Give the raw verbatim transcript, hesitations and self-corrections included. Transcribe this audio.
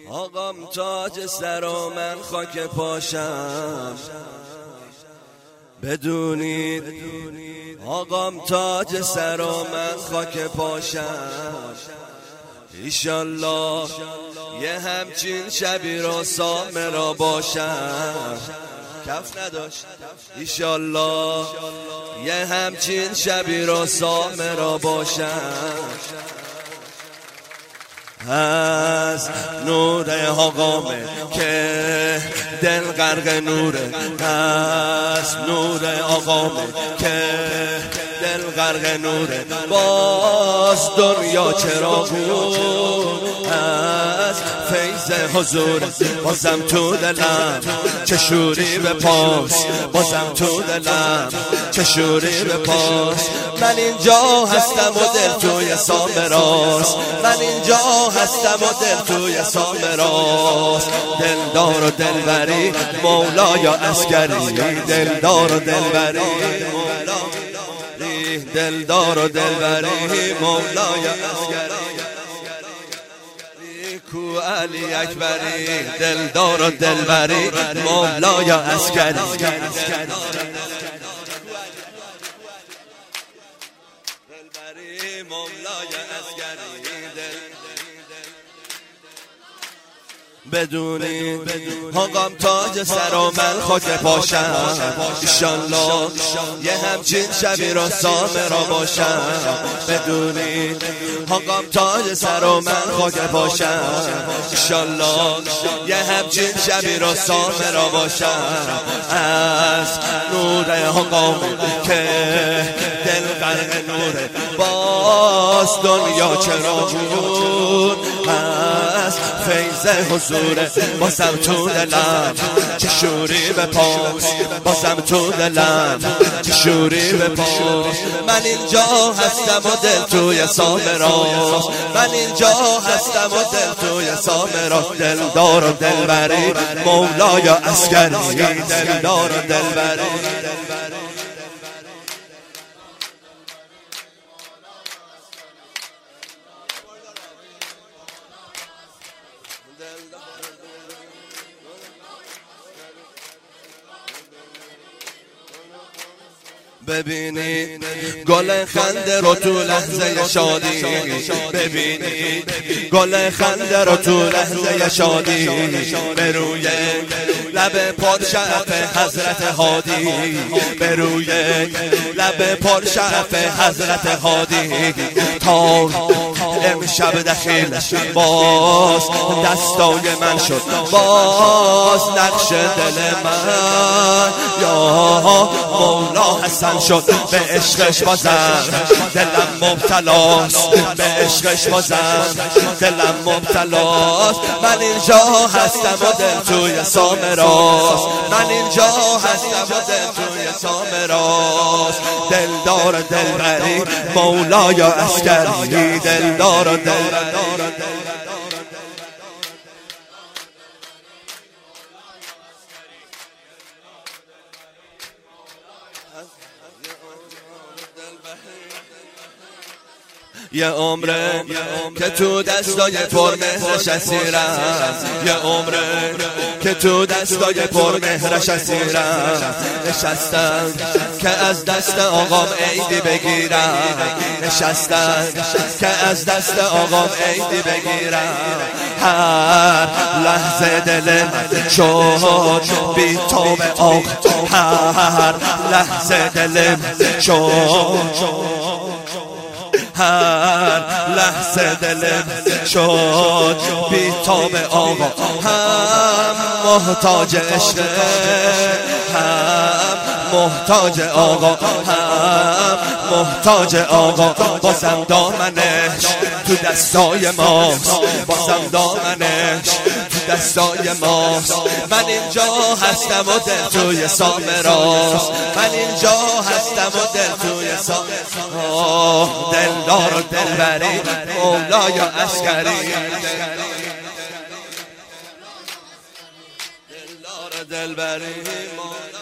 آقام تاج سر و من خاک پاشم، بدونید آقام تاج سر و من خاک پاشم. ایشالله یه همچین شبی رو سامرا باشم. کف نداشت. ایشالله یه همچین شبی رو سامرا باشم. از نور آقامه که دل غرق نوره، از نور آقامه که دل غرق نوره. باز دنیا چرا بود از فیض حضور، بازم تو دلم چه شوری به پاس، بازم تو دلم چه شوری به پاس. من اینجا هستم و دل توی سامراست، من اینجا هستم و دل توی سامراست. دلدار و دلبری مولای عسکری، دلدار و دلبری مولای، دلدار و دلبری مولای عسکری. کو علی اکبری، دلدار و دلبری مولای عسکری. دلبری مولای عسکری. بدونید آقام تاج سر و من خاک پاشم. ایشالله یه همچین شبی رو سامرا باشم. بدونید آقام تاج سر و من خاک پاشم. ایشالله یه همچین شبی رو سامرا باشم. از نور آقام که دل غرق نوره، باز دنیا چرا بود از فیض حضوره. بازم تو دلم چه شوری به پاس، بازم تو دلم چه شوری به پاس. من اینجا هستم و دل توی سامراست، من اینجا هستم و دل توی سامراست. دلدار و دلبری مولای عسکری، دلدار و دلبری. ببینید گل خنده رو تو لحظه شادی، ببینید گل خنده رو تو لحظه شادی. به روی لب پرشرف حضرت هادی، به روی لب پرشرف حضرت هادی. تا امشب دخیلش باز دستای من شد، باز نقش دل من یا مولا حسن شد. به عشقش بازم دلم مبتلاست، به عشقش بازم دلم مبتلاست. من اینجا هستم و دل توی سامراست، من اینجا هستم و دل توی سامراست. دلدار دلبری مولای عسکری، دلدار دلبری. یه عمره که تو دستای پرمهرش اسیرم، یه عمره که تو دستای پرمهرش اسیرم. نشستم که از دست آقام عیدی بگیرم، نشستم که از دست آقام عیدی بگیرم. هر لحظه دل من شد بی تاب آقا، هر لحظه دل من شد، هر لحظه دلم شد بی تاب آقا. هم محتاج عشق، هم محتاج آقا، هم محتاج آقا. بازم دامنش تو دستای ماست، بازم دامنش تو دستای ماست. من اینجا هستم و دل توی سامراست، من اینجا هستم و دل توی سامراست. دلدار و دلبری مولای عسکری، دلدار و دلبری مولای